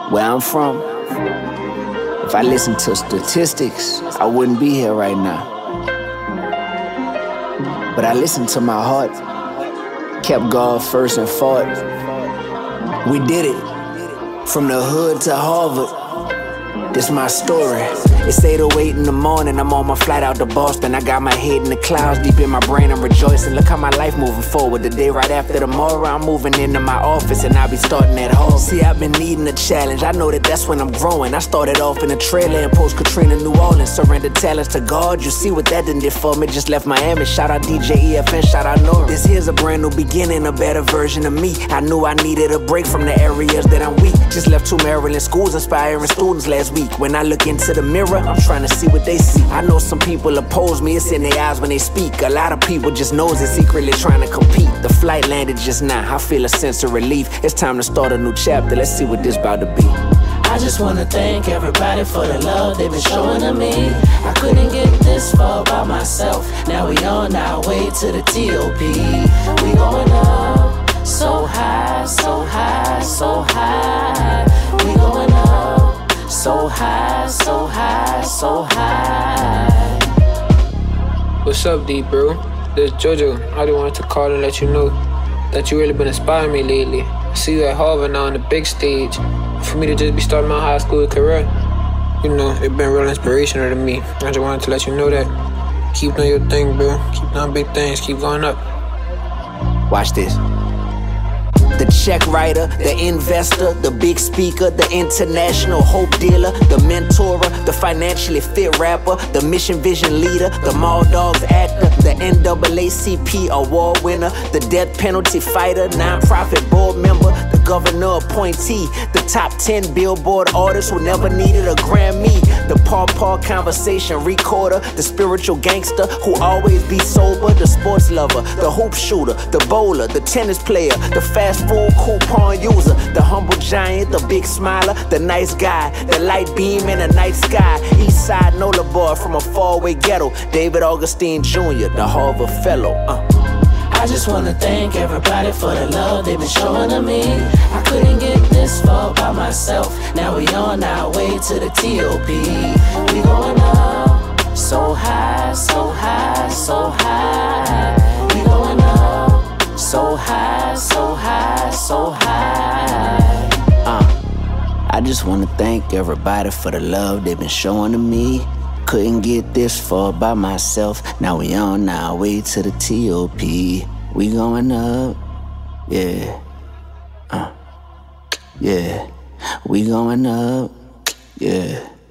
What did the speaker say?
Where I'm from, if I listened to statistics, I wouldn't be here right now. But I listened to my heart, kept God first and fought. We did it, from the hood to Harvard. This my story. It's 8:08 in the morning, I'm on my flight out to Boston. I got my head in the clouds, deep in my brain, I'm rejoicing. Look how my life moving forward. The day right after tomorrow, I'm moving into my office and I'll be starting at home. See, I've been needing a challenge, I know that that's when I'm growing. I started off in a trailer in post-Katrina, New Orleans. Surrendered talents to God, you see what that done did for me. Just left Miami, shout out DJ EFN, shout out Nora. This here's a brand new beginning, a better version of me. I knew I needed a break from the areas that I'm weak. Just left 2 Maryland schools, inspiring students last week. When I look into the mirror, I'm trying to see what they see. I know some people oppose me, it's in their eyes when they speak. A lot of people just knows they're secretly trying to compete. The flight landed just now, I feel a sense of relief. It's time to start a new chapter, let's see what this about to be. I just wanna thank everybody for the love they've been showing to me. I couldn't get this far by myself. Now we on our way to the T.O.P. We going up, so high, so high, so high. We going up, so high, so high, so high. What's up, D, bro? This is JoJo. I just wanted to call and let you know that you really been inspiring me lately. I see you at Harvard now on the big stage. For me to just be starting my high school career, you know, it's been real inspirational to me. I just wanted to let you know that. Keep doing your thing, bro. Keep doing big things. Keep going up. Watch this. The check writer, the investor, the big speaker, the international hope dealer, the mentorer, the financially fit rapper, the mission vision leader, the Mall Dogs actor, the NAACP award winner, the death penalty fighter, non-profit board member, the governor appointee, the top 10 Billboard artist who never needed a Grammy, the Paw conversation recorder, the spiritual gangster who always be sober, the sports lover, the hoop shooter, the bowler, the tennis player, the fast food coupon user, the humble giant, the big smiler, the nice guy, the light beam in the night sky, east side Nola boy from a faraway ghetto, David Augustine Jr., the Harvard fellow. I just wanna thank everybody for the love they've been showing to me. I couldn't get this far by myself. Now we on our way to the T.O.P. We going up, so high, so high, so high. We going up, so high, so high, so high. I just wanna thank everybody for the love they've been showing to me. Couldn't get this far by myself. Now we on our way to the T.O.P. We going up, yeah. Yeah, we going up, yeah.